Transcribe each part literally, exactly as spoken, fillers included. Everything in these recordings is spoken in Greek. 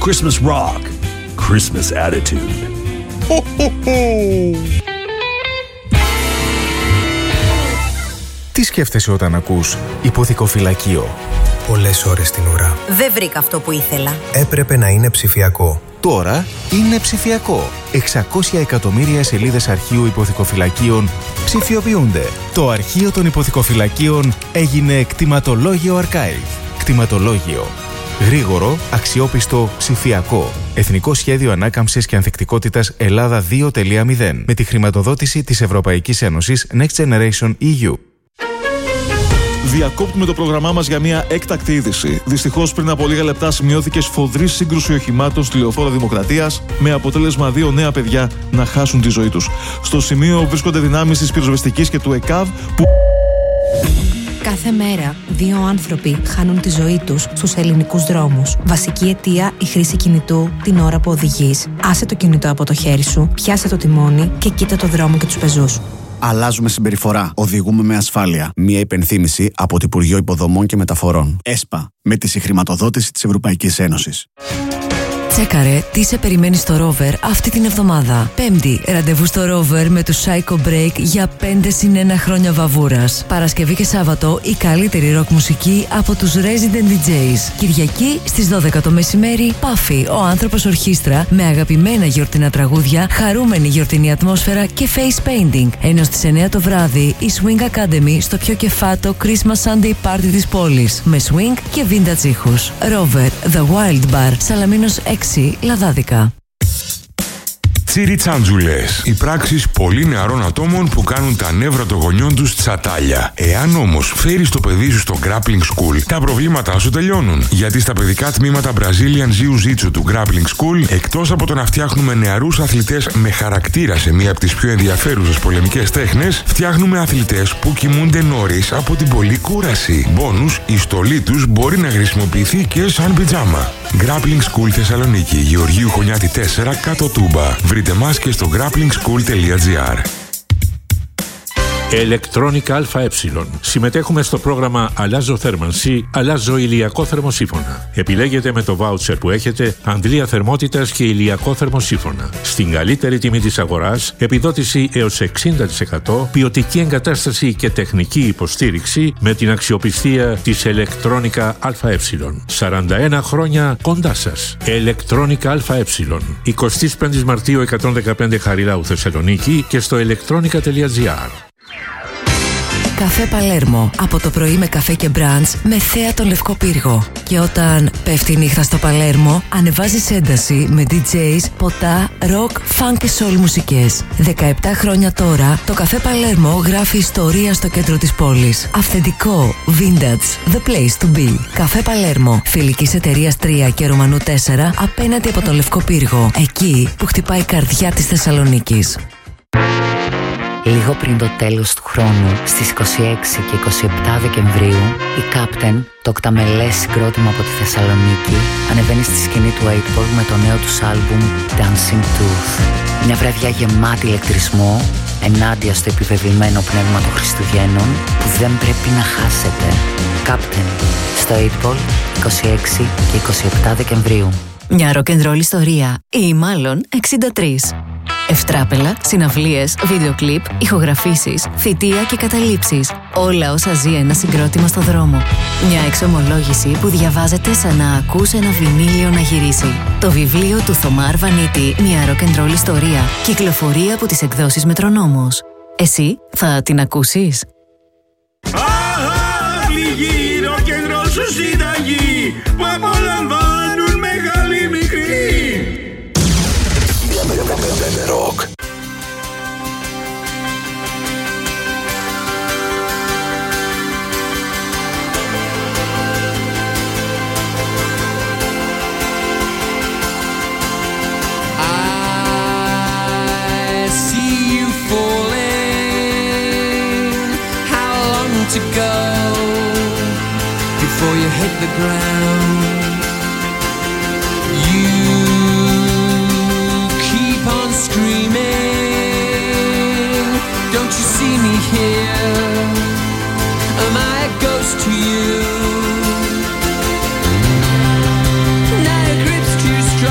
Christmas rock, Christmas attitude. Ho, ho, ho. Τι σκέφτεσαι όταν ακούς υποθηκοφυλακείο? Πολλές ώρες την ουρά. Δεν βρήκα αυτό που ήθελα. Έπρεπε να είναι ψηφιακό. Τώρα είναι ψηφιακό. εξακόσια εκατομμύρια σελίδες αρχείου υποθηκοφυλακίων ψηφιοποιούνται. Το αρχείο των υποθηκοφυλακίων έγινε κτηματολόγιο Archive. Κτηματολόγιο. Γρήγορο, αξιόπιστο, ψηφιακό. Εθνικό Σχέδιο Ανάκαμψης και Ανθεκτικότητας Ελλάδα δύο τελεία μηδέν. Με τη χρηματοδότηση της Ευρωπαϊκής Ένωσης Next Generation ι γιου. Διακόπτουμε το πρόγραμμά μας για μια έκτακτη είδηση. Δυστυχώς, πριν από λίγα λεπτά σημειώθηκε σφοδρή σύγκρουση οχημάτων στη Λεωφόρο Δημοκρατίας, με αποτέλεσμα δύο νέα παιδιά να χάσουν τη ζωή τους. Στο σημείο βρίσκονται δυνάμεις της πυροσβεστικής και του ΕΚΑΒ που. Κάθε μέρα, δύο άνθρωποι χάνουν τη ζωή τους στους ελληνικούς δρόμους. Βασική αιτία, η χρήση κινητού την ώρα που οδηγείς. Άσε το κινητό από το χέρι σου, πιάσε το τιμόνι και κοίτα το δρόμο και τους πεζούς. Αλλάζουμε συμπεριφορά. Οδηγούμε με ασφάλεια. Μία υπενθύμηση από το Υπουργείο Υποδομών και Μεταφορών. ΕΣΠΑ. Με τη συγχρηματοδότηση της Ευρωπαϊκής Ένωσης. Τσέκαρε τι σε περιμένει στο Rover αυτή την εβδομάδα. Πέμπτη, ραντεβού στο Rover με του Psycho Break για πέντε συν ένα χρόνια βαβούρας. Παρασκευή και Σάββατο η καλύτερη ροκ μουσική από τους Resident ντι τζέις. Κυριακή στις δώδεκα το μεσημέρι, Puffy, ο άνθρωπος ορχήστρα με αγαπημένα γιορτινά τραγούδια, χαρούμενη γιορτινή ατμόσφαιρα και face painting. Ενώ στις εννέα το βράδυ η Swing Academy στο πιο κεφάτο Christmas Sunday Party της πόλης με swing και vintage ήχους. Rover, The Wild Bar, Σαλαμίνος έξι, Λαδάδικα. Τσιριτσάντζουλες. Οι πράξεις πολύ νεαρών ατόμων που κάνουν τα νεύρα των γονιών τους τσατάλια. Εάν όμως φέρεις το παιδί σου στο Grappling School, τα προβλήματά σου τελειώνουν. Γιατί στα παιδικά τμήματα Brazilian Jiu-Jitsu του Grappling School, εκτός από το να φτιάχνουμε νεαρούς αθλητές με χαρακτήρα σε μία από τις πιο ενδιαφέρουσες πολεμικές τέχνες, φτιάχνουμε αθλητές που κοιμούνται νωρίς από την πολλή κούραση. Μπόνους, η στολή τους μπορεί να χρησιμοποιηθεί και σαν πιτζάμα. Grappling School Θεσσαλονίκη, Γεωργίου Χωνιάτη τέσσερα, κάτω Τούμπα. Βρείτε μας και στο grappling school τελεία gr. Electronica ΑΕ. Συμμετέχουμε στο πρόγραμμα Αλλάζω θέρμανση, αλλάζω ηλιακό θερμοσύφωνα. Επιλέγετε με το βάουτσερ που έχετε αντλία θερμότητας και ηλιακό θερμοσύφωνα. Στην καλύτερη τιμή της αγοράς, επιδότηση έως εξήντα τοις εκατό, ποιοτική εγκατάσταση και τεχνική υποστήριξη με την αξιοπιστία της Electronica ΑΕ. σαράντα ένα χρόνια κοντά σας. Electronica ΑΕ. εικοστή πέμπτη Μαρτίου εκατόν δεκαπέντε Χαριλάου Θεσσαλονίκη και στο electronica τελεία gr. Καφέ Παλέρμο. Από το πρωί με καφέ και μπραντς με θέα τον Λευκό Πύργο. Και όταν πέφτει η νύχτα στο Παλέρμο, ανεβάζεις ένταση με ντι τζέις, ποτά, ροκ, φαν και σόλ μουσικές. δεκαεπτά χρόνια τώρα, το Καφέ Παλέρμο γράφει ιστορία στο κέντρο της πόλης. Αυθεντικό, vintage, the place to be. Καφέ Παλέρμο. Φιλικής εταιρείας τρία και Ρωμανού τέσσερα απέναντι από τον Λευκό Πύργο. Εκεί που χτυπάει η καρδιά της Θεσσαλονίκης. Λίγο πριν το τέλος του χρόνου, στις είκοσι έξι και είκοσι επτά Δεκεμβρίου, η Captain, το οκταμελές συγκρότημα από τη Θεσσαλονίκη, ανεβαίνει στη σκηνή του οκτώ Ball με το νέο τους άλμπουμ Dancing Tooth. Μια βραδιά γεμάτη ηλεκτρισμό, ενάντια στο επιβεβλημένο πνεύμα των Χριστουγέννων, που δεν πρέπει να χάσετε. Captain, στο οκτώ Ball, είκοσι έξι και είκοσι επτά Δεκεμβρίου. Μια ροκεντρόλ ιστορία, ή μάλλον εξήντα τρία. Ευτράπελα, συναυλίες, βίντεο κλιπ, ηχογραφήσεις, θητεία και καταλήψεις. Όλα όσα ζει ένα συγκρότημα στο δρόμο. Μια εξομολόγηση που διαβάζεται σαν να ακούς ένα βινίλιο να γυρίσει. Το βιβλίο του Θωμά Αρβανίτη, μια ροκεντρόλ ιστορία, κυκλοφορεί από τις εκδόσεις Μετρονόμος. Εσύ θα την ακούσεις? Λίγοι ροκεντρόλ σου συνταγή που απολαμβάνουν μεγάλη μικρή. Rock. To go before you hit the ground. You keep on screaming, don't you see me here? Am I a ghost to you? Night grips too strong.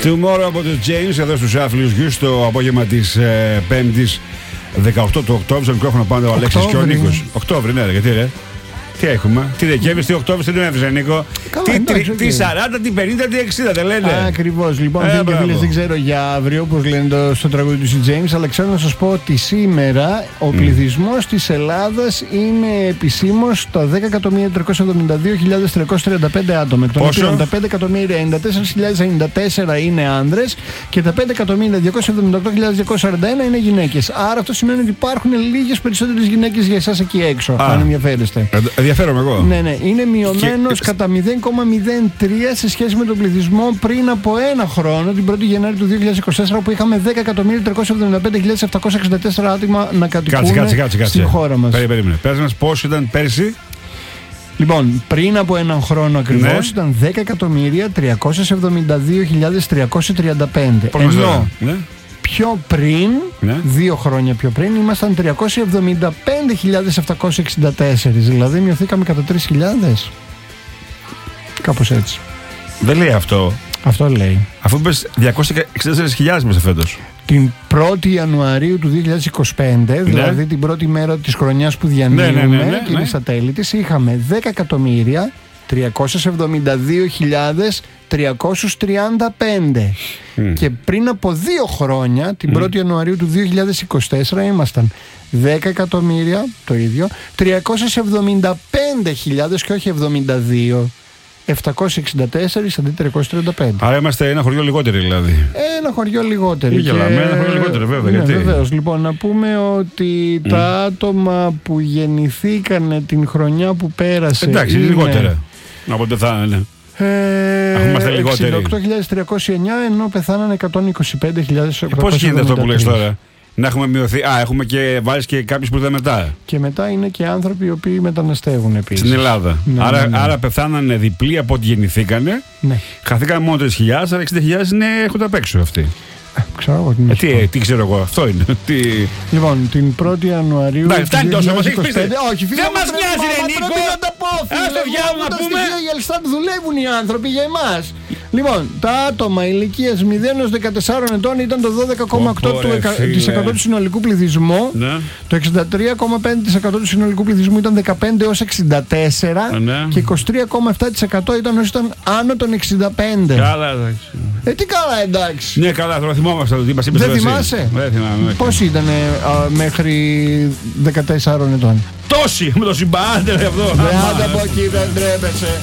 Tomorrow από τους James εδώ στους Άφλιους Γιους το απόγευμα της ε, πέμπτης δεκαοκτώ του Οκτώβρη. Στο μικρόφωνο πάντα ο Αλέξης και ο Νίκος. Οκτώβρη, ναι, γιατί ρε. Τι έχουμε, τι Δεκέμβρη, τι Οκτώβρη, τι Νοέμβρη, Νίκο. Καλά, τι, εντάξει, τι, τι σαράντα, τι πενήντα, τι εξήντα, δεν λένε. Ακριβώς. Λοιπόν, ε, φίλοι και φίλες, δεν ξέρω για αύριο, όπως λένε το, στο τραγούδι του Σι James, αλλά ξέρω να σας πω ότι σήμερα ο mm. πληθυσμός της Ελλάδας είναι επισήμως τα δέκα εκατομμύρια τριακόσιες εβδομήντα δύο χιλιάδες τριακόσιες τριάντα πέντε άτομα. Εκ των οποίων τα πέντε εκατομμύρια ενενήντα τέσσερις χιλιάδες ενενήντα τέσσερα είναι άνδρες και τα πέντε εκατομμύρια διακόσιες εβδομήντα οκτώ χιλιάδες διακόσιες σαράντα ένα είναι γυναίκες. Άρα αυτό σημαίνει ότι υπάρχουν λίγες περισσότερες γυναίκες για εσάς εκεί έξω, Α. αν ενδιαφέρεστε. Ενδιαφέρομαι εγώ. Ναι, ναι, είναι μειωμένος και... κατά μηδέν κόμμα μηδέν τρία σε σχέση με τον πληθυσμό πριν από ένα χρόνο, την πρώτη Γενάρη του δύο χιλιάδες είκοσι τέσσερα, που είχαμε δέκα εκατομμύρια τριακόσιες εβδομήντα πέντε χιλιάδες επτακόσια εξήντα τέσσερα άτομα να κατοικούν στην χώρα μας. Περί, περίμενε. Πες μας πόσο ήταν πέρσι. Λοιπόν, πριν από έναν χρόνο ακριβώς ναι. ήταν δέκα εκατομμύρια τριακόσιες εβδομήντα δύο χιλιάδες τριακόσιες τριάντα πέντε. Ενώ ναι. πιο πριν, ναι. δύο χρόνια πιο πριν, ήμασταν τριακόσιες εβδομήντα πέντε χιλιάδες επτακόσιες εξήντα τέσσερα. Δηλαδή μειωθήκαμε κατά τρεις χιλιάδες. Κάπως έτσι. Δεν λέει αυτό. Αυτό λέει. Αφού είπες διακόσιες εξήντα τέσσερις χιλιάδες μέσα φέτος. Την πρώτη Ιανουαρίου του δύο χιλιάδες είκοσι πέντε, ναι. δηλαδή την πρώτη μέρα της χρονιάς που διανύουμε ναι, ναι, ναι, ναι, και είναι ναι. στα τέλη της, είχαμε δέκα εκατομμύρια τριακόσιες εβδομήντα δύο χιλιάδες τριακόσιες τριάντα πέντε. Mm. Και πριν από δύο χρόνια, την πρώτη mm. Ιανουαρίου του δύο χιλιάδες είκοσι τέσσερα, ήμασταν δέκα εκατομμύρια, το ίδιο, τριακόσιες εβδομήντα πέντε χιλιάδες και όχι εβδομήντα δύο. επτακόσιες εξήντα τέσσερα αντί τριακόσιες τριάντα πέντε. Άρα είμαστε ένα χωριό λιγότερο δηλαδή. Ένα χωριό λιγότερο. Και... με ένα χωριό λιγότερο, βέβαια. Ναι, γιατί? Βεβαίως. Λοιπόν, να πούμε ότι mm. τα άτομα που γεννηθήκαν την χρονιά που πέρασε. Εντάξει, είναι λιγότερα. Από ό,τι θα είναι. Ε, είμαστε λιγότεροι. εξήντα οκτώ χιλιάδες τριακόσιες εννιά ενώ πεθάνανε εκατόν είκοσι πέντε χιλιάδες οκτακόσια. Πώς γίνεται αυτό που λες τώρα? Να έχουμε μειωθεί. Α, έχουμε και βάλει και κάποιους που ήταν μετά. Και μετά είναι και άνθρωποι οι οποίοι μεταναστεύουν επίσης. Στην Ελλάδα. Ναι, άρα, ναι, ναι. άρα πεθάνανε διπλή από ό,τι γεννηθήκανε. Ναι. Χαθήκαν μόνο τρεις χιλιάδες, άρα εξήντα χιλιάδες είναι έρχονται απ' έξω αυτοί. Ξέρω εγώ τι, ε, τι, ε, τι ξέρω εγώ, αυτό είναι. Τι... Λοιπόν, την πρώτη Ιανουαρίου. Ναι, φτάνει τόσο, μας έχεις πει. Όχι, φίλε, δεν μας νοιάζει, ρε Νίκο. Να τα πω, φίλε, να πούμε. Για Ελστάτ δουλεύουν οι άνθρωποι για εμάς. Λοιπόν, τα άτομα ηλικίας μηδέν έως δεκατεσσάρων ετών ήταν το δώδεκα κόμμα οκτώ τοις εκατό του συνολικού πληθυσμού. Ναι. Το εξήντα τρία κόμμα πέντε τοις εκατό του συνολικού πληθυσμού ήταν δεκαπέντε έως εξήντα τέσσερα. Ναι. Και είκοσι τρία κόμμα επτά τοις εκατό ήταν όσοι ήταν άνω των εξήντα πέντε. Καλά, εντάξει. Ε, τι καλά, εντάξει. Ναι, καλά, το θυμόμαστε. Δεν θυμάσαι. Δεν θυμάμαι. Πώς ήταν μέχρι δεκατέσσερων ετών? Τόσοι με το συμπάντε αυτό. Δεν άντε από εκεί, δεν τρέπεσαι.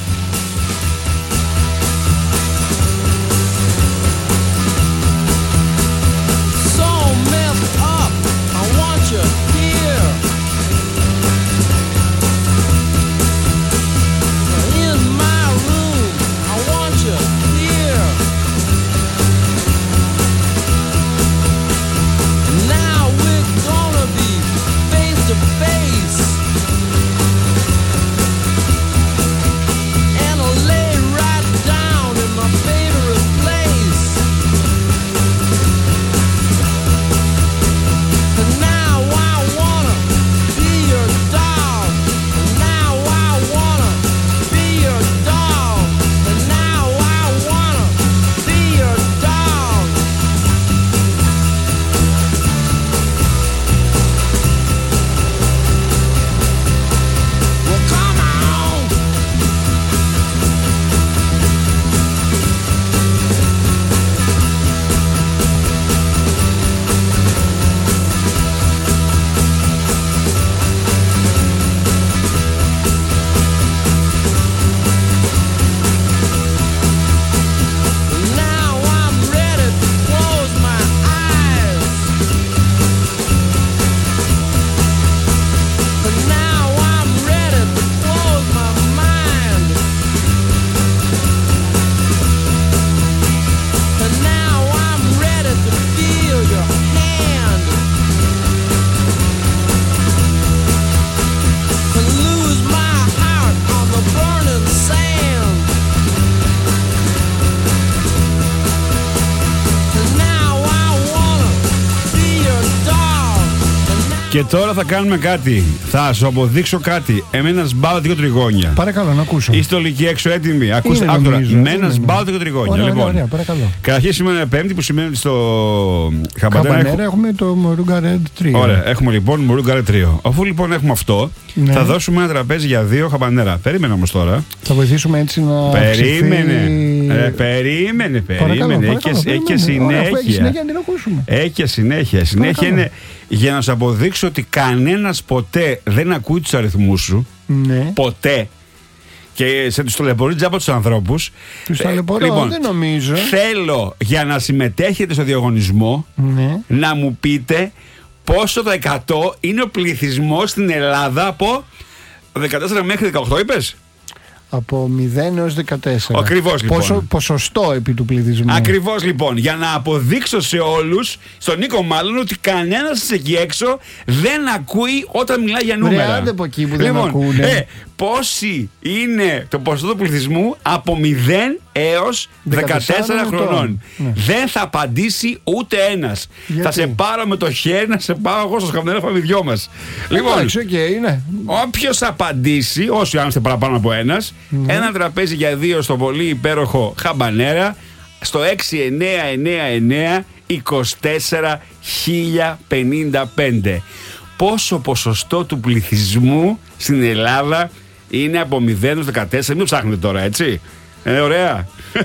Και τώρα θα κάνουμε κάτι. Θα σου αποδείξω κάτι. Εμένα σμπάω δύο τριγώνια. Παρακαλώ, να ακούσω. Είστε όλοι εκεί έξω έτοιμοι. Ακούστε, άκουρα. Εμένα σμπάω δύο τριγώνια. Ωραία, Λοιπόν, ωραία, παρακαλώ. καταρχήν σήμερα είναι Πέμπτη που σημαίνει ότι στο Χαμπανέρα, Χαμπανέρα έχουμε το Μορούγκα Red τρία. Ωραία, έχουμε λοιπόν Μορούγκα Red τρία. Αφού λοιπόν έχουμε αυτό, ναι. θα δώσουμε ένα τραπέζι για δύο Χαμπανέρα. Περίμενε όμως τώρα. Θα βοηθήσουμε έτσι να. Περίμενε. Αυξηθεί... Ε, περίμενε, περίμενε. Παρακαλώ, έχει, παρακαλώ, έχει περίμενε. και συνέχεια. Ωραία, έχει συνέχεια να την ακούσουμε. Έχει και συνέχεια. Συνέχεια είναι για να σου αποδείξω ότι κανένας ποτέ δεν ακούει τους αριθμούς σου. Ναι. Ποτέ. Και σε τους ταλαιπωρεί τζάμπα τους ανθρώπους. Τους ταλαιπωρώ, λοιπόν, δεν νομίζω. Θέλω για να συμμετέχετε στο διαγωνισμό, ναι, να μου πείτε πόσο το εκατό είναι ο πληθυσμός στην Ελλάδα από δεκατέσσερα μέχρι δεκαοκτώ, είπες? Από μηδέν έως δεκατέσσερα. Ακριβώς λοιπόν. Πόσο, ποσοστό επί του πληθυσμού. Ακριβώς λοιπόν. Για να αποδείξω σε όλους, στον Νίκο μάλλον, ότι κανένας εκεί έξω δεν ακούει όταν μιλάει για νούμερα. Ρε, άντε από εκεί που λοιπόν, δεν ακούνε. Ε, πόσοι είναι το ποσοστό του πληθυσμού από μηδέν έως δεκατέσσερα χρονών. Ναι. Δεν θα απαντήσει ούτε ένας. Γιατί? Θα σε πάρω με το χέρι να σε πάω εγώ στο Χαμπανέρα φαμιδιό μας. Λοιπόν, okay, ναι. όποιος απαντήσει, όσοι αν είστε παραπάνω από ένας, ναι, ένα τραπέζι για δύο στο πολύ υπέροχο Χαμπανέρα στο έξι εννιά εννιά εννιά είκοσι τέσσερα χίλια πενήντα πέντε. Πόσο ποσοστό του πληθυσμού στην Ελλάδα είναι από μηδέν έως δεκατέσσερα? Μην το ψάχνετε τώρα, έτσι. Ε, ωραία.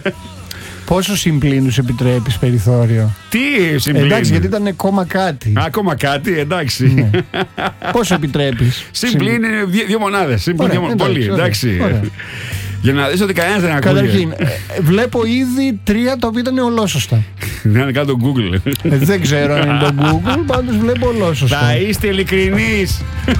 Πόσο συμπλήνους επιτρέπεις περιθώριο? Τι συμπλήνους? Εντάξει, γιατί ήταν ακόμα κάτι. Ακόμα κάτι, εντάξει. Ναι. Πόσο επιτρέπεις? Συμπλήν είναι δύο, δύο μονάδες. Συμπλήν δύο μονάδες. Πολύ, εντάξει. Ωραία. Για να δεις ότι κανένας δεν ακούει. Καταρχήν, βλέπω ήδη τρία τα οποία ήταν ολόσωστα. Δεν είναι κάτω το Google. Ε, δεν ξέρω αν είναι το Google, πάντως βλέπω ολόσωστα. Θα είστε ειλικρινείς.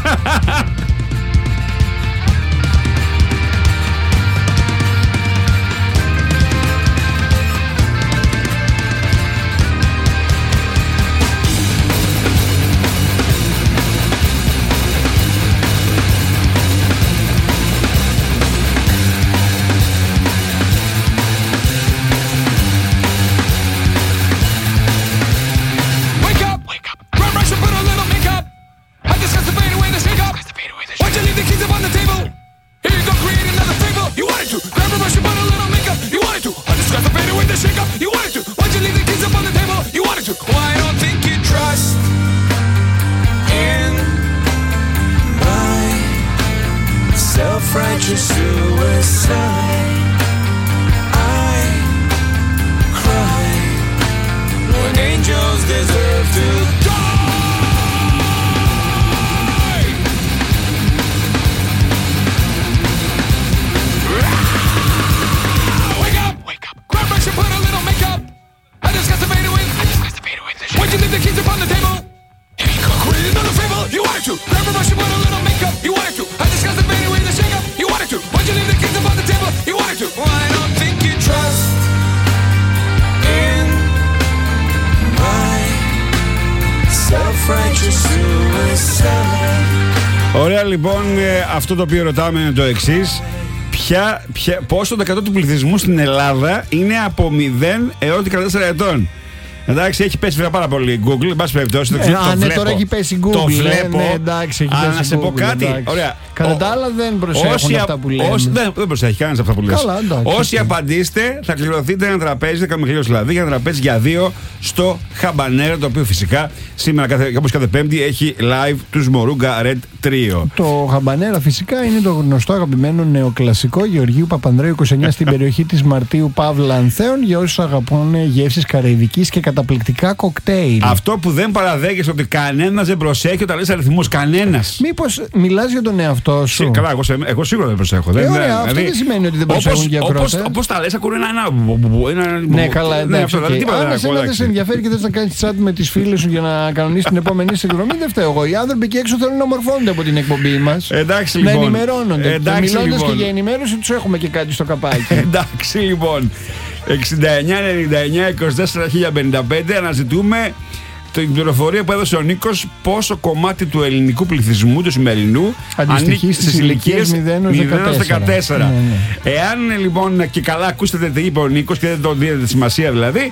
Ωραία, λοιπόν, αυτό το οποίο ρωτάμε είναι το εξής. Ποια, ποια, πόσο το εκατό του πληθυσμού στην Ελλάδα είναι από μηδέν έως δεκατέσσερα ετών? Εντάξει, έχει πέσει βέβαια πάρα πολύ Google, εν πάση περιπτώσει. Ε, το, α, το ναι, βλέπω, τώρα έχει πέσει Google. Το βλέπω. Ναι, εντάξει, έχει αλλά πέσει να σε Google, πω κάτι. Εντάξει. Ωραία. Κατά τα άλλα δεν προσέχουν όσοι, αυτά που λένε. Όσοι, δεν, δεν προσέχει κανένας αυτά που λες. Καλά, εντάξει, όσοι okay. απαντήσετε, θα κληρωθείτε ένα τραπέζι, δέκα με δηλαδή, για ένα τραπέζι για δύο στο Χαμπανέρα, το οποίο φυσικά σήμερα, όπως κάθε Πέμπτη, έχει live τους Μορούγκα Red τρία. Το Χαμπανέρα φυσικά είναι το γνωστό αγαπημένο νεοκλασικό Γεωργίου Παπανδρέου είκοσι εννιά στην περιοχή της Μαρτίου Παύλα Ανθέων για όσους αγαπούν γεύσεις καραϊβικής και καταπληκτικά κοκτέιλ. Αυτό που δεν παραδέχεσαι ότι κανένας δεν προσέχει όταν λες αριθμούς, κανένας. Μήπως μιλάς για τον εαυτό σου? Καλά, εγώ, σε, εγώ σίγουρα δεν προσέχω. Ε, δεν, ωραία, δηλαδή, αυτό δεν σημαίνει ότι δεν προσέχουν και ακροατές. Όπως τα λες, ακούνε ένα. ένα ναι, καλά, εντάξει. Ναι, okay. Αν εσένα δεν σε ενδιαφέρει και θες να κάνεις chat με τις φίλες σου για να κανονίσεις την επόμενη συνδρομή, δεν φταίω εγώ. Οι άνθρωποι εκεί έξω θέλουν να μορφώνονται από την εκπομπή μας. Εντάξει, να λοιπόν. ενημερώνονται. Μιλώντας λοιπόν. και για ενημέρωση, τους έχουμε και κάτι στο καπάκι. Εντάξει, λοιπόν. εξήντα εννιά ενενήντα εννιά είκοσι τέσσερα χίλια πενήντα πέντε αναζητούμε την πληροφορία που έδωσε ο Νίκος πόσο κομμάτι του ελληνικού πληθυσμού, του σημερινού, ανήκει στις ηλικίες μηδέν έως δεκατέσσερα. Ναι, ναι. Εάν λοιπόν και καλά ακούσετε τι είπε ο Νίκος και δεν το δίνετε σημασία δηλαδή,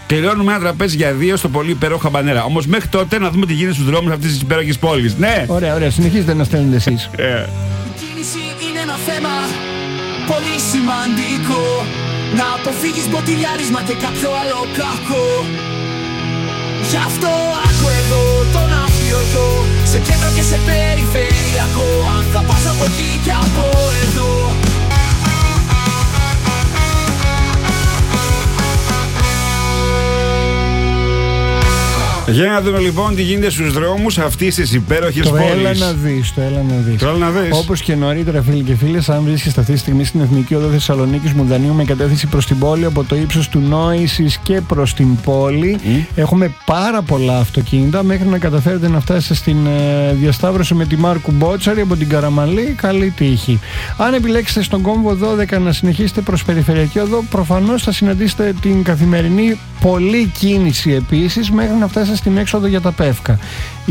Κληρώνουμε ένα τραπέζι για δύο στο πολύ υπέροχο Χαμπανέρα. Όμως μέχρι τότε να δούμε τι γίνεται στους δρόμους αυτής της υπέροχης πόλης. Ναι! Ωραία, ωραία, συνεχίζετε να στέλνετε εσείς. Η κίνηση είναι ένα θέμα πολύ σημαντικό. Να αποφύγεις μποτιλιάρισμα και κάποιο άλλο κακό. Γι' αυτό άκου εδώ τον αφιωτό, σε κέντρο και σε περιφερειακό. Αν θα πας από εκεί και από εδώ. Για να δούμε λοιπόν τι γίνεται στους δρόμους αυτής της υπέροχης πόλης. Το έλα να δεις, το έλα να δεις. Το έλα να δεις. Όπως και νωρίτερα, φίλοι και φίλες, αν βρίσκεστε αυτή τη στιγμή στην Εθνική Οδό Θεσσαλονίκης Μουδανίου με κατεύθυνση προς την πόλη, από το ύψος του Νόησης και προς την πόλη, mm. έχουμε πάρα πολλά αυτοκίνητα μέχρι να καταφέρετε να φτάσετε στην ε, διασταύρωση με τη Μάρκου Μπότσαρη από την Καραμαλή. Καλή τύχη. Αν επιλέξετε στον κόμβο δώδεκα να συνεχίσετε προς περιφερειακή οδό, προφανώς θα συναντήσετε την καθημερινή πολλή κίνηση επίσης μέχρι να φτάσετε στην έξοδο για τα Πεύκα.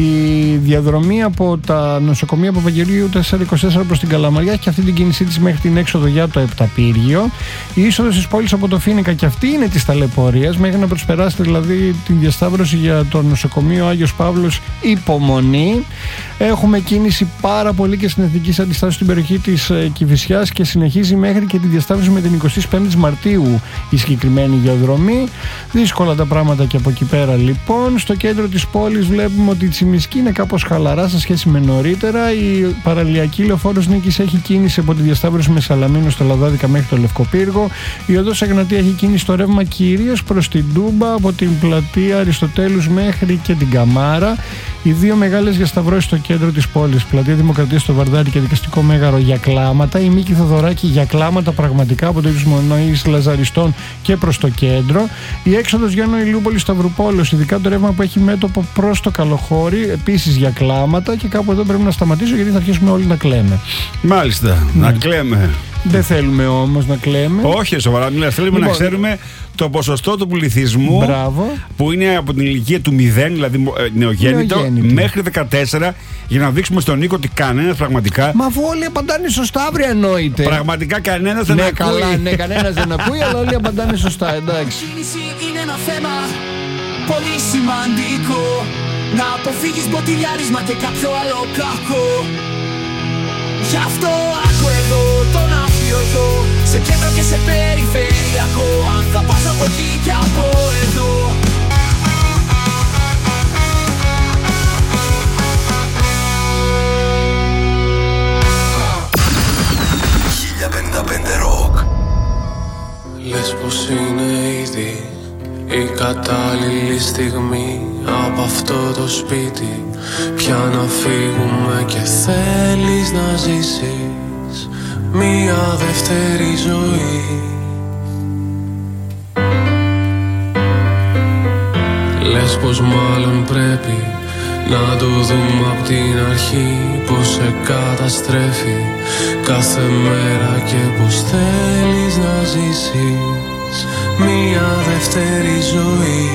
Η διαδρομή από τα νοσοκομεία Παπαγγελίου τετρακόσια είκοσι τέσσερα προς την Καλαμαριά και αυτή την κίνησή της μέχρι την έξοδο για το Επταπύργιο. Η είσοδος της πόλης από το Φοίνικα και αυτή είναι της ταλαιπωρίας μέχρι να προσπεράσετε δηλαδή την διασταύρωση για το νοσοκομείο Άγιος Παύλος Υπομονή. Έχουμε κίνηση πάρα πολύ και στην Εθνική Αντιστάση στην περιοχή της ε, Κηφισιάς και συνεχίζει μέχρι και τη διασταύρωση με την εικοστή πέμπτη Μαρτίου η συγκεκριμένη διαδρομή. Δύσκολα τα πράγματα και από εκεί πέρα λοιπόν. Στο κέντρο της πόλης βλέπουμε ότι η Τσιμισκή είναι κάπως χαλαρά σε σχέση με νωρίτερα. Η παραλιακή λεωφόρος Νίκης έχει κίνηση από τη διασταύρωση με Σαλαμίνο στο Λαδάδικα μέχρι το Λευκοπύργο. Η οδός Εγνατία έχει κίνηση στο ρεύμα κυρίως προς την Τούμπα από την πλατεία Αριστοτέλους μέχρι και την Καμάρα. Οι δύο μεγάλες διασταυρώσεις στο κέντρο της πόλης, πλατεία Δημοκρατίας στο Βαρδάρι και δικαστικό μέγαρο για κλάματα. Η Μίκη Θοδωράκη για κλάματα πραγματικά από το ύψος Μονοής Λαζαριστών και προς το κέντρο. Η έξοδος Γιάννου Ηλιούπολη Σταυρουπόλεως, ειδικά το ρεύμα που έχει μέτωπο προς το Καλοχώρι, επίσης για κλάματα. Και κάπου εδώ πρέπει να σταματήσω γιατί θα αρχίσουμε όλοι να κλαίμε. Μάλιστα, ναι. Να κλαίμε. Δεν θέλουμε όμως να κλαίμε. Όχι, σοβαρά μιλάς. Θέλουμε λοιπόν να ξέρουμε το ποσοστό του πληθυσμού. Μπράβο. Που είναι από την ηλικία του μηδέν, δηλαδή νεογέννητο, νεογέννητο, μέχρι δεκατέσσερα, για να δείξουμε στον Νίκο ότι κανένας πραγματικά. Μα αφού όλοι απαντάνε σωστά, αύριο εννοείται. Πραγματικά κανένας δεν ναι, ακούει. Καλά, ναι, κανένας δεν ακούει, αλλά όλοι απαντάνε σωστά, εντάξει. Είναι ένα θέμα πολύ σημαντικό. Να αποφύγεις μποτιλιάρισμα και κάποιο άλλο κακό. Γι' αυτό άκου εδώ τον αφιωτό, σε κέντρο και σε περιφερειακό. Αν θα πας από εκεί και από εδώ. χίλια πενήντα πέντε Rock. Λες πως είναι ήδη η κατάλληλη στιγμή από αυτό το σπίτι πια να φύγουμε και θέλεις να ζήσεις μία δεύτερη ζωή. Λες πως μάλλον πρέπει να το δούμε απ' την αρχή, πως σε καταστρέφει κάθε μέρα και πως θέλεις να ζήσεις μία δεύτερη ζωή.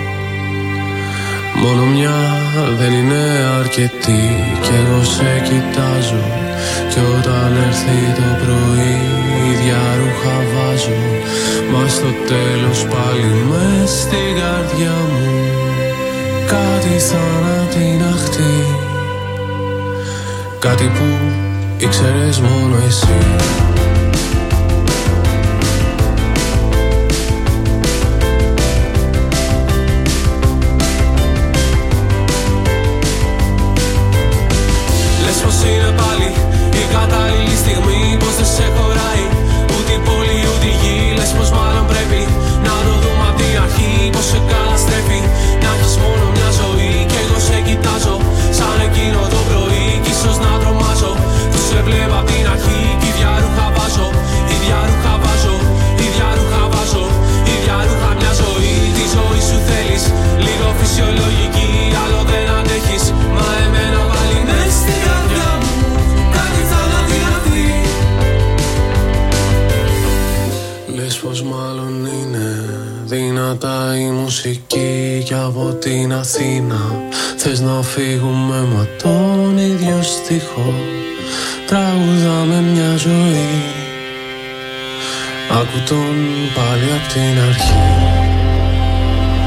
Μόνο μια δεν είναι αρκετή κι εγώ σε κοιτάζω κι όταν έρθει το πρωί ίδια ρούχα βάζω. Μα στο τέλος πάλι μες στην καρδιά μου κάτι θανατιναχτεί, κάτι που ήξερες μόνο εσύ. Λες πως είναι πάλι η κατάλληλη στιγμή, πως δεν σε χωράει ούτε η πόλη ούτε η γη. Λες πως μάλλον πρέπει να το δούμε απ' την αρχή, πως σε καταστρέφει να έχεις μόνο μια ζωή. Κι εγώ σε κοιτάζω σαν εκείνο το πρωί κι ίσως να τρομάζω που σε βλέπω απ' την αρχή. Κι ίδια ρούχα βάζω, ίδια ρούχα βάζω, ίδια ρούχα βάζω, ίδια ρούχα μια ζωή. Τη ζωή σου θέλεις λίγο φυσιολογική, άλλο δεν αντέχεις. Μα εμένα πάλι μες στην καρδιά μου κάτι θανατιναχτεί. Λες πως μάλλον είναι δυνατά η μουσική κι από την Αθήνα θες να φύγουμε μα τον ίδιο στίχο τραγουδάμε μια ζωή. Άκου τον πάλι απ' την αρχή.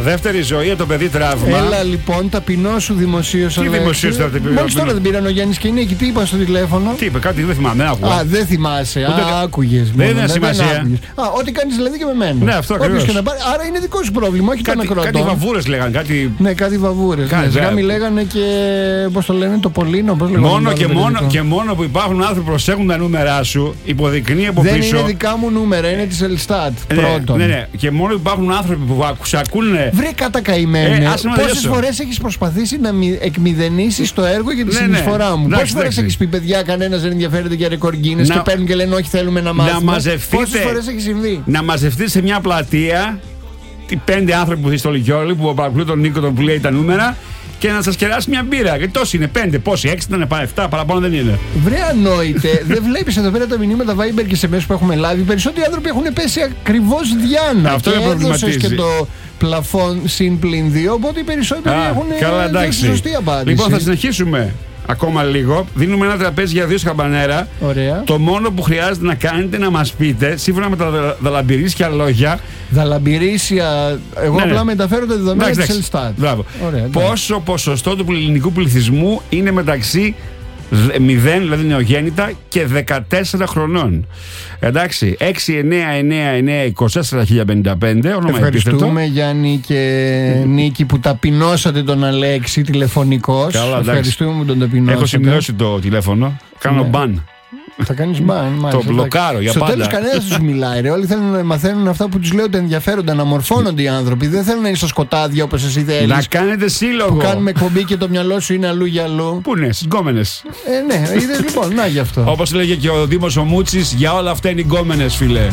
δεύτερη ζωή, το παιδί τραύμα. Έλα λοιπόν, ταπεινό σου δημοσίως. Τι δημοσίως θα την πει? Μόλις τώρα δεν πήραν ο Γιάννης και η Νίκη, τι είπαν στο τηλέφωνο? Τι είπε, κάτι δεν θυμάμαι, δεν άκουγα. Α, δεν θυμάσαι. Ούτε... Α, άκουγες. Δεν είναι σημασία. Α, ό,τι κάνεις δηλαδή και με μένα. Ναι, αυτό ακριβώς. Πάρει... Άρα είναι δικό σου πρόβλημα, όχι των ακροατών. Κάτι βαβούρες λέγανε. Κάτι... Ναι, κάτι βαβούρες. Ναι, σιγά λέγανε και. Πώς το λένε, το Πολύνο. Πώς λέγανε, μόνο, και μόνο, και μόνο που υπάρχουν άνθρωποι που προσέχουν τα νούμερά σου, υποδεικνύει από δεν πίσω. Δεν είναι δικά μου νούμερα, είναι της Ελστάτ. Ναι, πρώτον. Ναι, ναι. Και μόνο που υπάρχουν άνθρωποι που σε ακούνε. Βρε κατακαημένε. Ε, πόσες φορές έχεις προσπαθήσει να εκμηδενήσεις το έργο για τη ναι, συνεισφορά ναι. μου? Πόσες φορές έχεις πει, παιδιά, κανένας δεν ενδιαφέρεται για ρεκόρ Guinness και παίρνουν και λένε όχι, θέλουμε να μάθουμε? Πόσες φορές έχει συμβεί? Να μαζευτείτε σε μια πλατεία, τι πέντε άνθρωποι που είστε στο Λυκειόλι που παρακολουθούν τον Νίκο τον που λέει τα νούμερα και να σας κεράσει μια μπύρα. Γιατί τόσοι είναι, πέντε, πόσοι, έξι ήταν, πάνε εφτά, παραπάνω δεν είναι. Βρε ανόητε, δεν βλέπεις εδώ πέρα τα μηνύματα Viber και σε μέσους που έχουμε λάβει? Οι περισσότεροι άνθρωποι έχουν πέσει ακριβώς διάνα. Αυτό και με προβληματίζει. Και το πλαφόν συν πλην δύο, οπότε οι περισσότεροι Α, έχουν καλά, εντάξει. σωστή απάντηση. Λοιπόν, θα συνεχίσουμε ακόμα λίγο. Δίνουμε ένα τραπέζι για δύο σκαμπανέρα. Ωραία. Το μόνο που χρειάζεται να κάνετε να μας πείτε, σύμφωνα με τα δαλαμπυρίσια λόγια. Δαλαμπυρίσια, εγώ ναι, απλά ναι. μεταφέρω τα δεδομένα της Ελστάτ. Μπράβο. Πόσο ποσοστό του ελληνικού πληθυσμού είναι μεταξύ μηδέν, δηλαδή νεογέννητα, και δεκατέσσερα χρονών. Εντάξει, έξι εννέα εννέα εννέα είκοσι τέσσερα χίλια πενήντα πέντε. Ευχαριστούμε επίθετο. Γιάννη και Νίκη που ταπεινώσατε τον Αλέξη τηλεφωνικός. Καλά, ευχαριστούμε που τον ταπεινώσατε. Έχω σημειώσει το τηλέφωνο. Κάνω ναι. μπαν. Θα κάνεις μπαν. Το μπλοκάρω για στο πάντα. Στο τέλος κανένας τους μιλάει. Ρε. Όλοι θέλουν να μαθαίνουν αυτά που τους λέω ότι ενδιαφέρονται, να μορφώνονται οι άνθρωποι. Δεν θέλουν να είναι στα σκοτάδια όπως εσύ θέλεις. Να κάνετε σύλλογο. Που κάνουμε εκπομπή και το μυαλό σου είναι αλλού για αλλού. Πού είναι, στις γκόμενες. Ε, ναι, είδες λοιπόν, να γι' αυτό. Όπως λέγε και ο Δήμος ο Μούτσης, για όλα αυτά είναι οι γκόμενες, φίλε.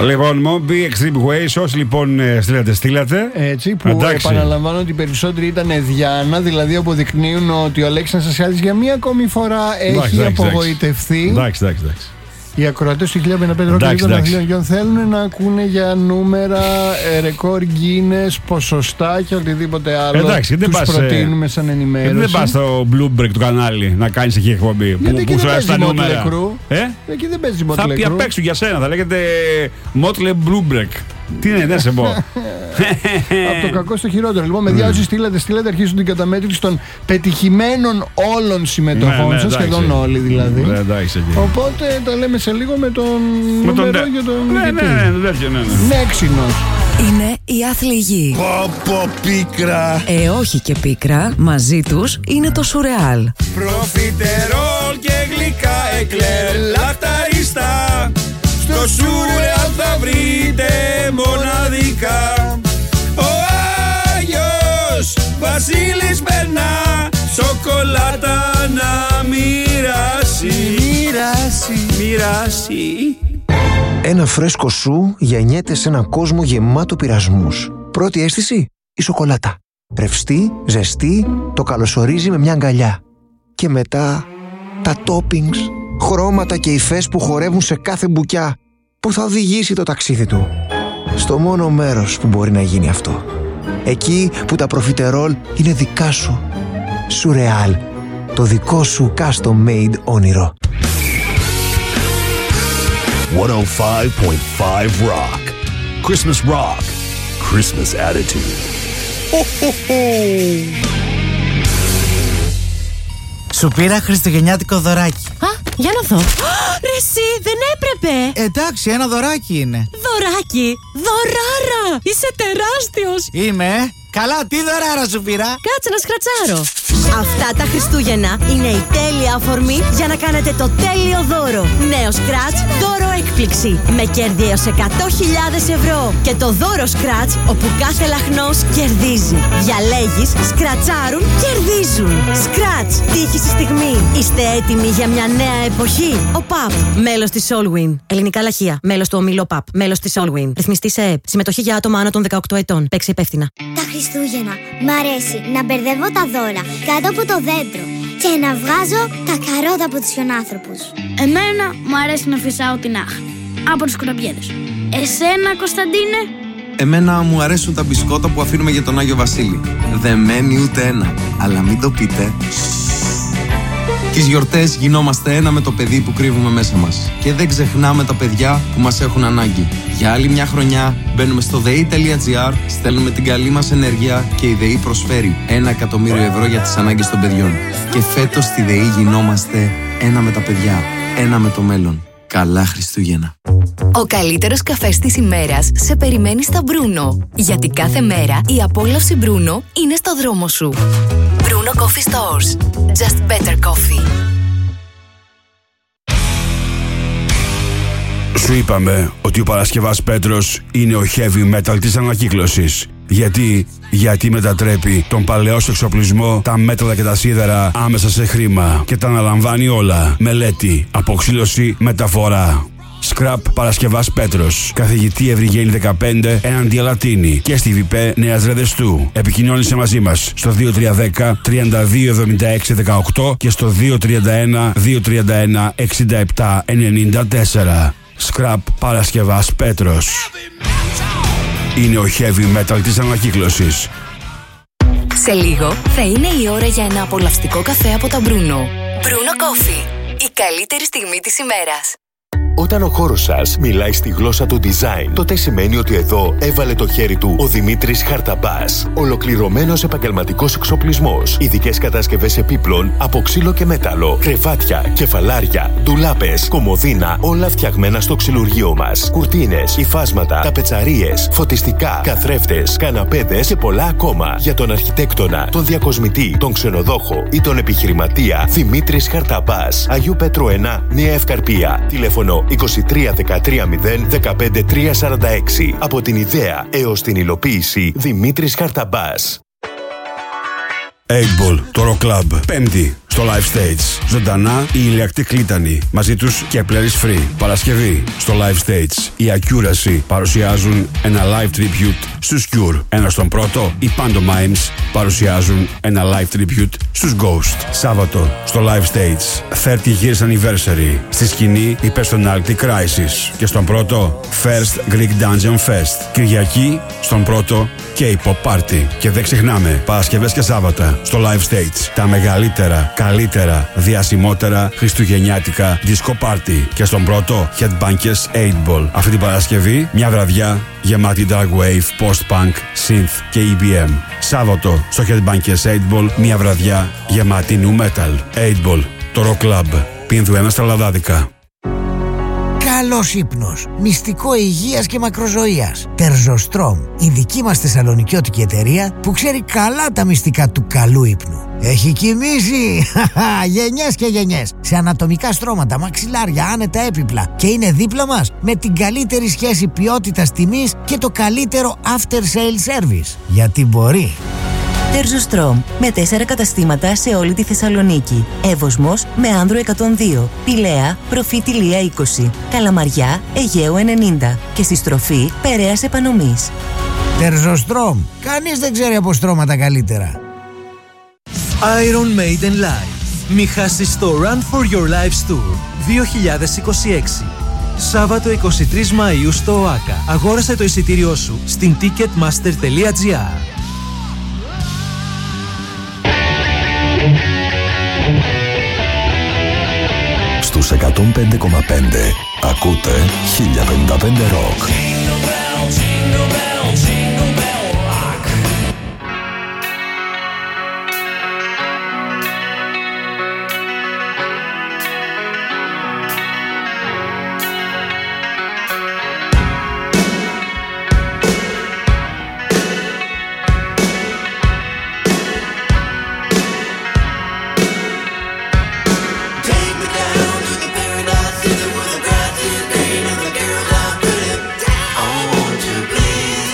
Λοιπόν, Moby, Extreme Ways, όσοι λοιπόν στείλατε, στείλατε. Έτσι, που εντάξει. Επαναλαμβάνω ότι οι περισσότεροι ήταν Διάνα, δηλαδή αποδεικνύουν ότι ο Αλέξης Αναστασιάδης για μία ακόμη φορά έχει εντάξει, απογοητευτεί. Εντάξει, εντάξει, εντάξει. Οι ακροατές του χίλια πενήντα πέντε Rock και των Αθλίων θέλουν να ακούνε για νούμερα, ρεκόρ Guinness, ποσοστά και οτιδήποτε άλλο. Εντάξει, τους πας, προτείνουμε σαν ενημέρωση. Γιατί δεν πας στο Bloomberg του κανάλι να κάνεις εκεί εκπομπή. Γιατί που, εκεί που δεν παίζει νούμερα. Motley Crue. Ε? Εκεί δεν παίζει Motley Crue. Θα πει απ' έξω για σένα, θα λέγεται Motley Bloomberg. Τι είναι, δεν σε πω. Από το κακό στο χειρότερο. Λοιπόν, παιδιά, όσοι στείλατε, στείλατε, αρχίζουν την καταμέτρηση των πετυχημένων όλων συμμετοχών ναι, ναι, σας, σχεδόν όλοι δηλαδή. Ναι, εντάξει, οπότε τα λέμε σε λίγο με τον με νούμερο τον... για τον ναι, νικητή. ναι, ναι, ναι, ναι, ναι. Νέξινος. Είναι η άθλη γη. Πω πω πίκρα. Ε, όχι και πίκρα. Μαζί τους είναι το σουρεάλ. Προφιτερόλ και γλυκά εκλέρ λαχταρίστα. Στο σουρεάλ θα βρείτε μοναδικά. Ο Άγιος Βασίλης περνά σοκολάτα να μοιράσει. Μοιράσει, μοιράσει. Ένα φρέσκο σου γεννιέται σε έναν κόσμο γεμάτο πειρασμούς. Πρώτη αίσθηση, η σοκολάτα. Ρευστή, ζεστή, το καλωσορίζει με μια αγκαλιά. Και μετά, τα toppings, χρώματα και υφές που χορεύουν σε κάθε μπουκιά, που θα οδηγήσει το ταξίδι του στο μόνο μέρος που μπορεί να γίνει αυτό. Εκεί που τα προφιτερόλ είναι δικά σου. Σουρεάλ, το δικό σου custom made όνειρο. εκατόν πέντε κόμμα πέντε Rock. Christmas Rock. Christmas Attitude. Σου πήρα χριστουγεννιάτικο δωράκι. Α, για να δω. Ρε εσύ, δεν έπρεπε. Εντάξει, ένα δωράκι είναι. Δωράκι, δωράρα. Είσαι τεράστιος. Είμαι. Καλά, τι δωράρα σου πήρα. Κάτσε να σκρατσάρω. Αυτά τα Χριστούγεννα είναι η τέλεια αφορμή για να κάνετε το τέλειο δώρο. Νέο Scratch, δώρο έκπληξη. Με κέρδη έως εκατό χιλιάδες ευρώ. Και το δώρο Scratch, όπου κάθε λαχνός κερδίζει. Διαλέγεις, σκρατσάρουν, κερδίζουν. Scratch, τύχη στη στιγμή. Είστε έτοιμοι για μια νέα εποχή. Ο ΠΑΠ, μέλος της Allwyn. Ελληνικά λαχεία, μέλος του ομίλου ΠΑΠ. Μέλος της Allwyn. Ρυθμιστή σε ΕΕΠ. Συμμετοχή για άτομα άνω των δεκαοκτώ ετών. Παίξε υπεύθυνα. Τα Χριστούγεννα μ' αρέσει να μπερδεύω τα δώρα κάτω από το δέντρο και να βγάζω τα καρότα από τους χιονάνθρωπους. Εμένα μου αρέσει να φυσάω την άχνη από τους κουραμπιέδες. Εσένα, Κωνσταντίνε? Εμένα μου αρέσουν τα μπισκότα που αφήνουμε για τον Άγιο Βασίλη. Δεν μένει ούτε ένα, αλλά μην το πείτε. Τις γιορτές γινόμαστε ένα με το παιδί που κρύβουμε μέσα μας. Και δεν ξεχνάμε τα παιδιά που μας έχουν ανάγκη. Για άλλη μια χρονιά μπαίνουμε στο ΔΕΗ τελεία τζι άρ, στέλνουμε την καλή μας ενέργεια και η ΔΕΗ προσφέρει ένα εκατομμύριο ευρώ για τις ανάγκες των παιδιών. Και φέτος στη ΔΕΗ γινόμαστε ένα με τα παιδιά, ένα με το μέλλον. Καλά Χριστούγεννα. Ο καλύτερος καφές της ημέρας σε περιμένει στα Μπρούνο. Γιατί κάθε μέρα η απόλαυση Μπρούνο είναι στο δρόμο σου. Bruno Coffee Stores. Just better coffee. Σου είπαμε ότι ο Παρασκευάς Πέτρος είναι ο heavy metal της ανακύκλωσης. Γιατί, γιατί μετατρέπει τον παλαιό σου εξοπλισμό, τα μέταλλα και τα σίδερα άμεσα σε χρήμα και τα αναλαμβάνει όλα. Μελέτη, αποξήλωση, μεταφορά. Scrap Παρασκευάς Πέτρος. Καθηγητή Ευρυγένη δεκαπέντε έναντι Αλατίνη και στη ΒΙΠΕ Νέας Ρεδεστού. Επικοινώνησε μαζί μας στο δύο τρία ένα μηδέν τριάντα δύο εβδομήντα έξι δεκαοκτώ και στο δύο τρία ένα δύο τρία ένα εξήντα επτά ενενήντα τέσσερα. Scrap Παρασκευάς Πέτρος. Είναι ο heavy metal της ανακύκλωσης. Σε λίγο θα είναι η ώρα για ένα απολαυστικό καφέ από τα Bruno. Bruno Coffee. Η καλύτερη στιγμή της ημέρας. Όταν ο χώρος σας μιλάει στη γλώσσα του design, τότε σημαίνει ότι εδώ έβαλε το χέρι του ο Δημήτρης Χαρταμπάς. Ολοκληρωμένος επαγγελματικός εξοπλισμός, ειδικές κατασκευές επίπλων από ξύλο και μέταλλο, κρεβάτια, κεφαλάρια, ντουλάπες, κομοδίνα, όλα φτιαγμένα στο ξυλουργείο μας. Κουρτίνες, υφάσματα, ταπετσαρίες, φωτιστικά, καθρέφτες, καναπέδες και πολλά ακόμα. Για τον αρχιτέκτονα, τον διακοσμητή, τον ξενοδόχο ή τον επιχειρηματία, Δημήτρης Χαρταμπάς. Αγίου Πέτρου ένα, Νέα Ευκαρπία. Τηλέφωνο είκοσι τρία δεκατρία μηδέν δεκαπέντε τρία σαράντα έξι. Από την ιδέα έως την υλοποίηση, Δημήτρης Χαρταμπάς. Eight Ball, το Rock Club. Πέμπτη, στο Live Stage. Ζωντανά η ηλιακτή κλήτανη. Μαζί τους και playlist free. Παρασκευή στο Live Stage. Οι Accuracy παρουσιάζουν ένα live tribute στους Cure. Ένα στον πρώτο, οι Pantomimes παρουσιάζουν ένα live tribute στους Ghost. Σάββατο στο Live Stage. thirty years anniversary. Στη σκηνή η Personality Crisis. Και στον πρώτο, First Greek Dungeon Fest. Κυριακή στον πρώτο και K-pop Party. Και δεν ξεχνάμε, Παρασκευές και Σάββατα στο Live Stage. Τα μεγαλύτερα, καλύτερα, διασημότερα χριστουγεννιάτικα disco party. Και στον πρώτο, Headbangers eight Ball. Αυτή την Παρασκευή, μια βραδιά γεμάτη dark wave, post-punk, synth και ι μπι εμ. Σάββατο στο Headbangers eight Ball, μια βραδιά γεμάτη new metal. eight Ball, το rock club. Πίνδου ένα στα Λαδάδικα. Καλός ύπνος, μυστικό υγείας και μακροζωίας. Τερζοστρόμ, η δική μας θεσσαλονικιώτικη εταιρεία που ξέρει καλά τα μυστικά του καλού ύπνου. Έχει κοιμήσει γενιές και γενιές σε ανατομικά στρώματα, μαξιλάρια, άνετα έπιπλα και είναι δίπλα μας με την καλύτερη σχέση ποιότητας τιμής και το καλύτερο after sale service. Γιατί μπορεί. Τερζοστρόμ, με τέσσερα καταστήματα σε όλη τη Θεσσαλονίκη. Εύωσμος με Άνδρο εκατόν δύο, Πηλαία, Προφήτη Λία είκοσι, Καλαμαριά, Αιγαίου ενενήντα και στη στροφή Περαίας Επανομής. Τερζοστρόμ, κανείς δεν ξέρει από στρώματα καλύτερα. Iron Maiden Live. Μη χάσεις το Run for Your Lives Tour δύο χιλιάδες είκοσι έξι. Σάββατο εικοστή τρίτη Μαΐου στο ΟΑΚΑ. Αγόρασε το εισιτήριό σου στην ticketmaster τελεία τζι άρ. Στους εκατόν πέντε κόμμα πέντε ακούτε χίλια πενήντα πέντε Rock. Please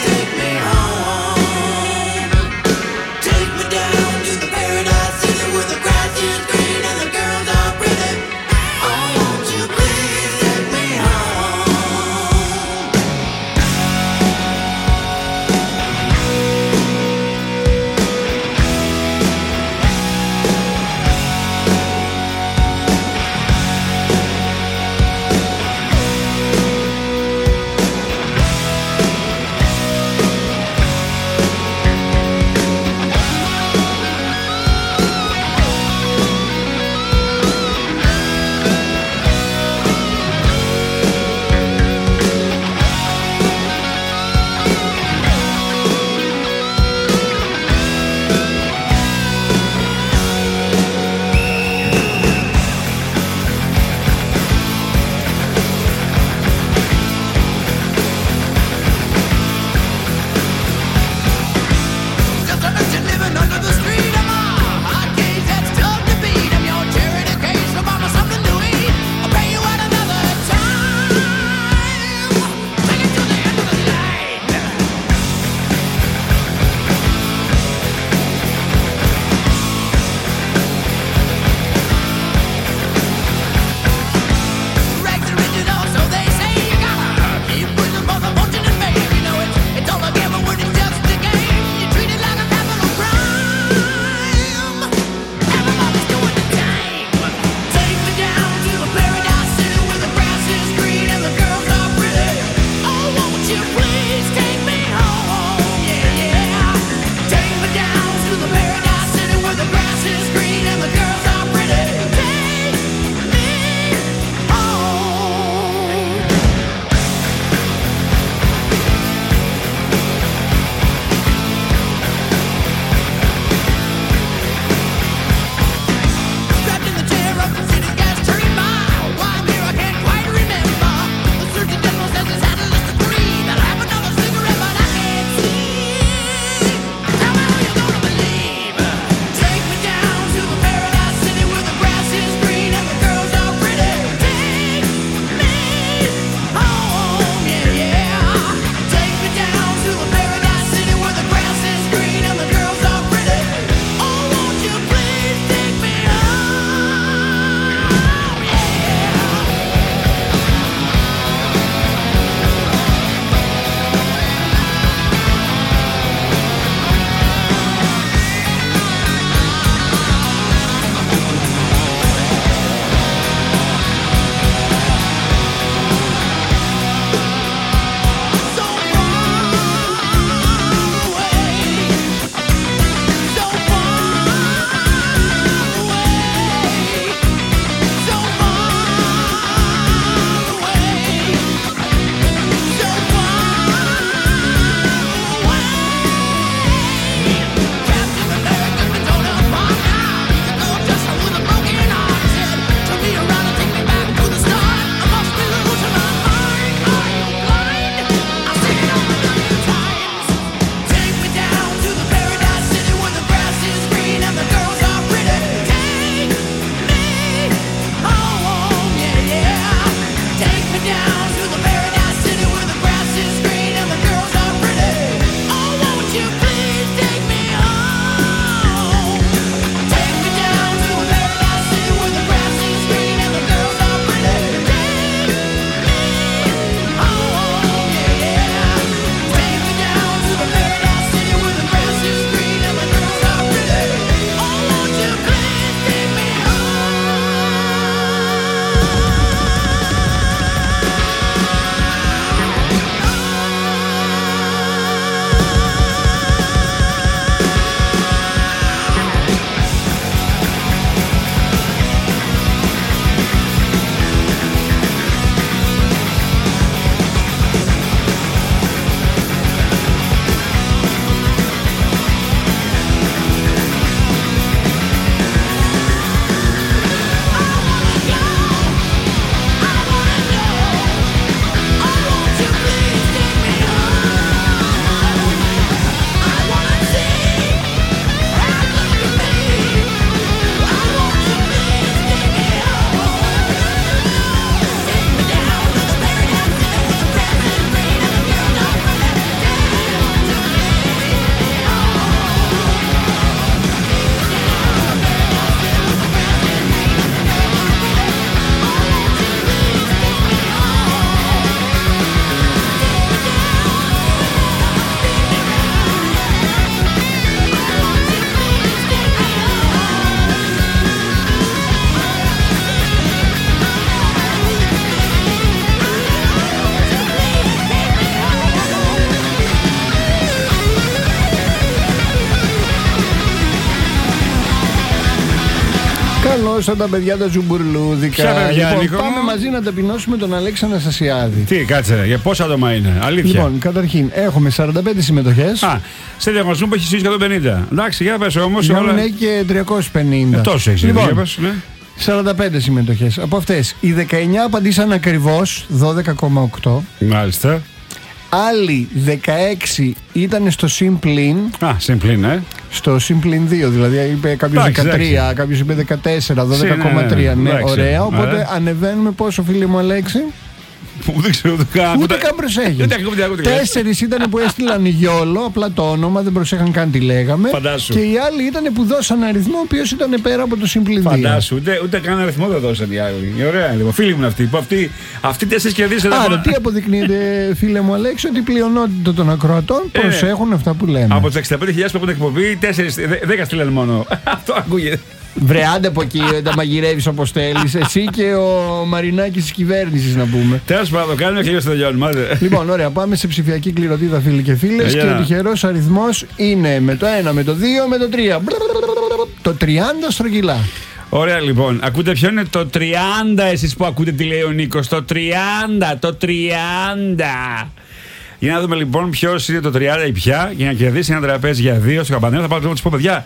Καλώς τα παιδιά τα τζουμπουρλούδικα. Ποια παιδιά, λοιπόν, Νίκο πάμε μου? μαζί να ταπεινώσουμε τον Αλέξη Αναστασιάδη. Τι, κάτσε, για πόσα άτομα είναι, αλήθεια? Λοιπόν, καταρχήν έχουμε σαράντα πέντε συμμετοχές. Α, σε διαγωνισμό που έχει στήσει εκατόν πενήντα. Εντάξει, για πες όμως. Όλα... όλα... είναι και τριακόσιες πενήντα. Ε, τόσο έχεις, λοιπόν, για πες, ναι. σαράντα πέντε συμμετοχές. Από αυτές οι δεκαεννιά απαντήσαν ακριβώς, δώδεκα κόμμα οκτώ. Μάλιστα. Άλλοι δεκαέξι ήταν στο συμπλήν. Α, συμπλήν, ε. Στο συμπλήν δύο, δηλαδή είπε κάποιος δεκατρία, κάποιος είπε δεκατέσσερα, δώδεκα κόμμα τρία. Ναι, ναι, ωραία. Οπότε Άρα. ανεβαίνουμε πόσο, φίλε μου Αλέξη? Δεν ξέρω ούτε καν. Ούτε καν προσέχει. Τέσσερις ήταν που έστειλαν γιόλο, απλά το όνομα, δεν προσέχαν καν τι λέγαμε. Φαντάσου. Και οι άλλοι ήταν που δώσαν αριθμό, ο οποίος ήταν πέρα από το συμπλήν δύο. Φαντάσου, ούτε, ούτε καν αριθμό δεν δώσαν οι άλλοι. Ωραία, λοιπόν. Φίλοι μου αυτοί. Αυτοί, αυτοί τέσσερις κερδίσαν. Άρα, τι αποδεικνύεται, φίλε μου Αλέξη, ότι η πλειονότητα των ακροατών ε, προσέχουν αυτά που λέμε. Από τις εξήντα πέντε χιλιάδες που έχουν εκπομπή, δέκα στείλαν μόνο. Αυτό ακούγεται. Βρε, άντε από εκεί, τα μαγειρεύεις όπως θέλεις. Εσύ και ο Μαρινάκης της κυβέρνησης, να πούμε. Τέλος πάντων, κάνουμε και λίγο στο τελειώνουμε. Λοιπόν, ωραία, πάμε σε ψηφιακή κληροτίδα, φίλοι και φίλες. Και ο τυχερός αριθμός είναι με το ένα, με το δύο, με το τρία. Το τριάντα στρογγυλά. Ωραία, λοιπόν. Ακούτε ποιο είναι το τριάντα, εσείς που ακούτε τι λέει ο Νίκος. Το τριάντα, το τριάντα. Για να δούμε λοιπόν ποιος είναι το τριάντα ή ποια, για να κερδίσει ένα τραπέζι για δύο στο καμπανέλο. Θα πάω να του πω, παιδιά.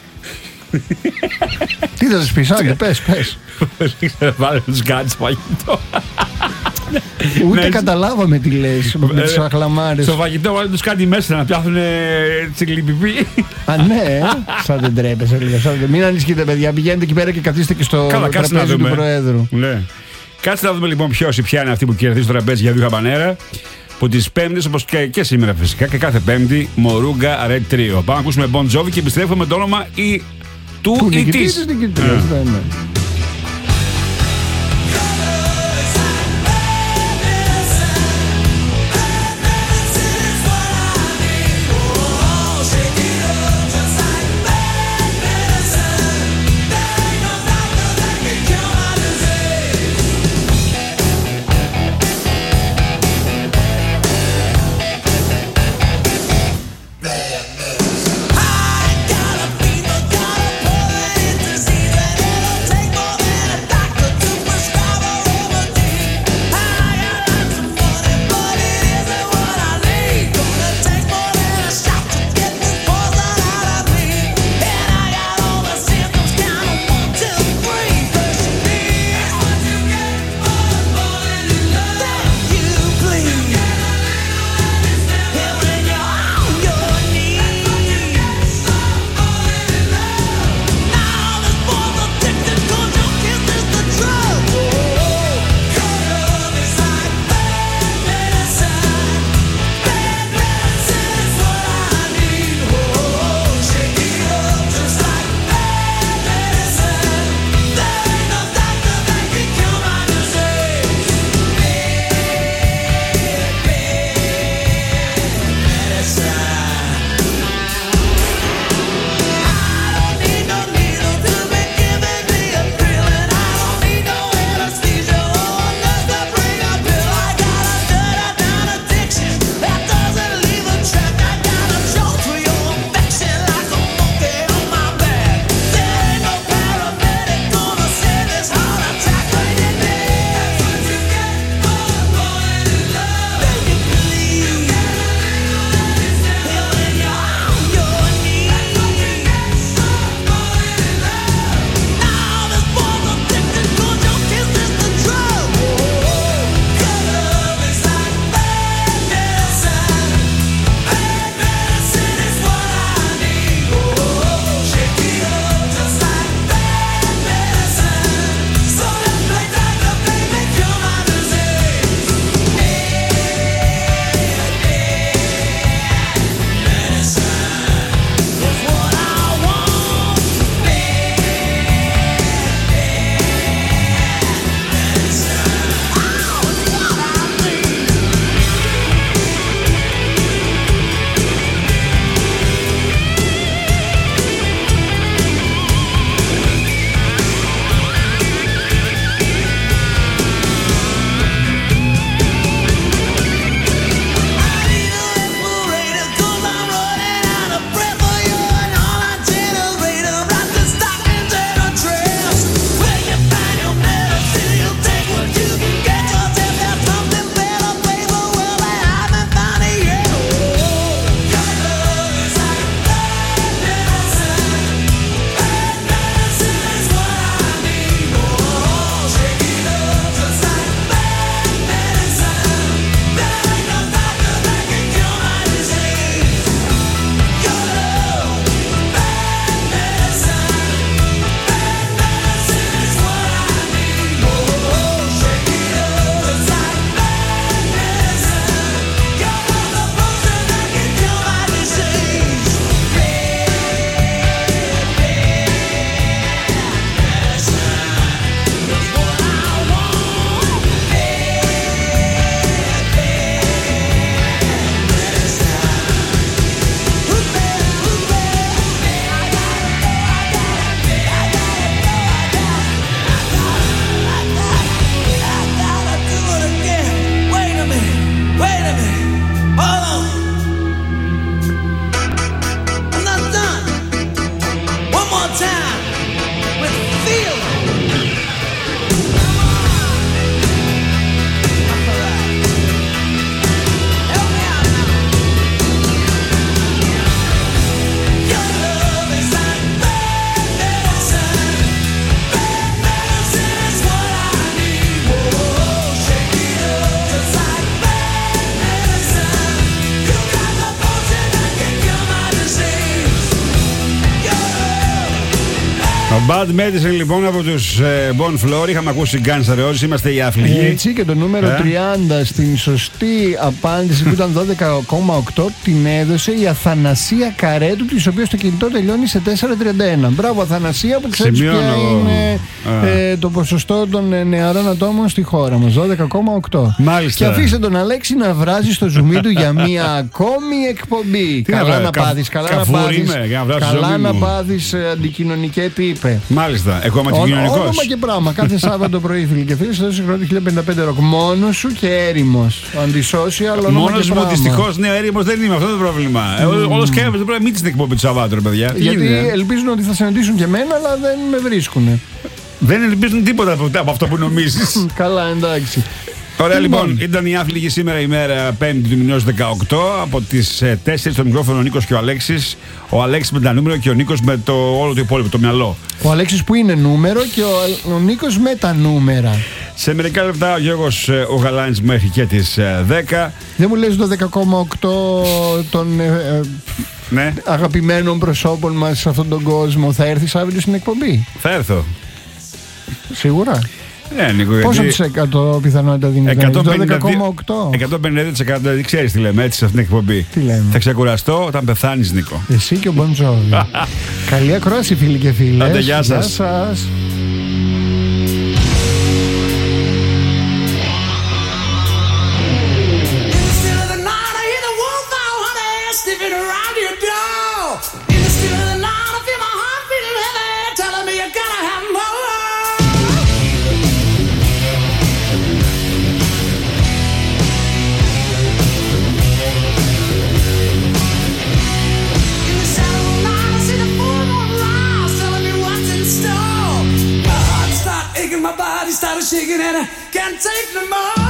Τι θα σας πεις, άντε, πες, πες. Δεν ξέρω, βάλε τους κάτσεις φαγητό. Ούτε καταλάβαμε τι λες με τις αχλαμάρες. Στο φαγητό βάλε τους κάτι μέσα να πιάθουν τσιγκλιπιπί. Α, ναι, σαν δεν τρέπεσαι λίγο. Μην ανησυχείτε, παιδιά, πηγαίνετε εκεί πέρα και καθίστε και στο τραπέζι του Προέδρου. Κάτσε να δούμε λοιπόν ποιος ή ποια είναι αυτή που κερδίζει το τραπέζι για δύο χαμπανέρα. Που τις Πέμπτες, όπως και, και σήμερα φυσικά και κάθε Πέμπτη, Μορούγκα Red Trio. Πάμε να ακούσουμε Bon Jovi και επιστρέφουμε με το όνομα ή του, του ή της. Take Bad Medicine λοιπόν από τους ε, Bon Floor. Είχαμε ακούσει Guns N' Roses, είμαστε οι άφλιγοι. Έτσι, και το νούμερο ε? τριάντα στην σωστή απάντηση που ήταν δώδεκα κόμμα οκτώ την έδωσε η Αθανασία Καρέτου, της οποίας το κινητό τελειώνει σε τετρακόσια τριάντα ένα. Μπράβο Αθανασία, που ξέρεις ποια είναι ε, το ποσοστό των νεαρών ατόμων στη χώρα μας, δώδεκα κόμμα οκτώ. Μάλιστα. Και αφήστε τον Αλέξη να βράζει στο ζουμί του για μία ακόμη εκπομπή. Τι καλά να, να κα, πάθεις, καλά κα, να πάθεις, να καλά να πάθεις αντικοινωνικέ τύπε. Μάλιστα, εγώ είμαι αντικοινωνικός. Όνομα και πράγμα. Κάθε Σάββατο πρωί, φίλοι και φίλοι, στο χιλιάδες χίλια πενήντα πέντε ροκ. Μόνος σου και έρημος. Αντισόσιαλ, όνομα Μόνος και μου, πράγμα. δυστυχώς, ναι, έρημος δεν είμαι, αυτό το πρόβλημα. Mm. Όλο σκέφτομαι, δεν πρέπει να μην την εκπομπή του Σαββάτου, ρε παιδιά. Γιατί ελπίζουν ότι θα συναντήσουν και εμένα, αλλά δεν με βρίσκουν. Δεν ελπίζουν τίποτα από αυτό που νομίζεις. Καλά, εντάξει. Ωραία, λοιπόν, λοιπόν, ήταν η άφλιγη σήμερα ημέρα πέμπτη του μηνός δεκαοκτώ. Από τις τέσσερις στο μικρόφωνο ο Νίκος και ο Αλέξης. Ο Αλέξης με τα νούμερα και ο Νίκος με το όλο το υπόλοιπο, το μυαλό. Ο Αλέξης που είναι νούμερο και ο, ο Νίκος με τα νούμερα. Σε μερικά λεπτά ο Γιώργος ο Γαλάνης μέχρι και τις δέκα. Δεν μου λες το δέκα κόμμα οκτώ των ε, ε, ναι. αγαπημένων προσώπων μας σε αυτόν τον κόσμο θα έρθεις αύριο στην εκπομπή? Θα έρθω. Σίγουρα. Ναι, Νίκο, πόσο γιατί... της εκατό πιθανότητα δίνει εκατόν πενήντα δώδεκα κόμμα οκτώ. εκατόν πενήντα τοις εκατό, δηλαδή ξέρεις τι λέμε έτσι σε αυτήν την εκπομπή. Τι λέμε? Θα ξεκουραστώ όταν πεθάνεις, Νίκο. Εσύ και ο Bon Jovi. Καλή ακρόαση, φίλοι και φίλες. Άντε, γεια σας. Γεια σας. My body started shaking and I can't take no more.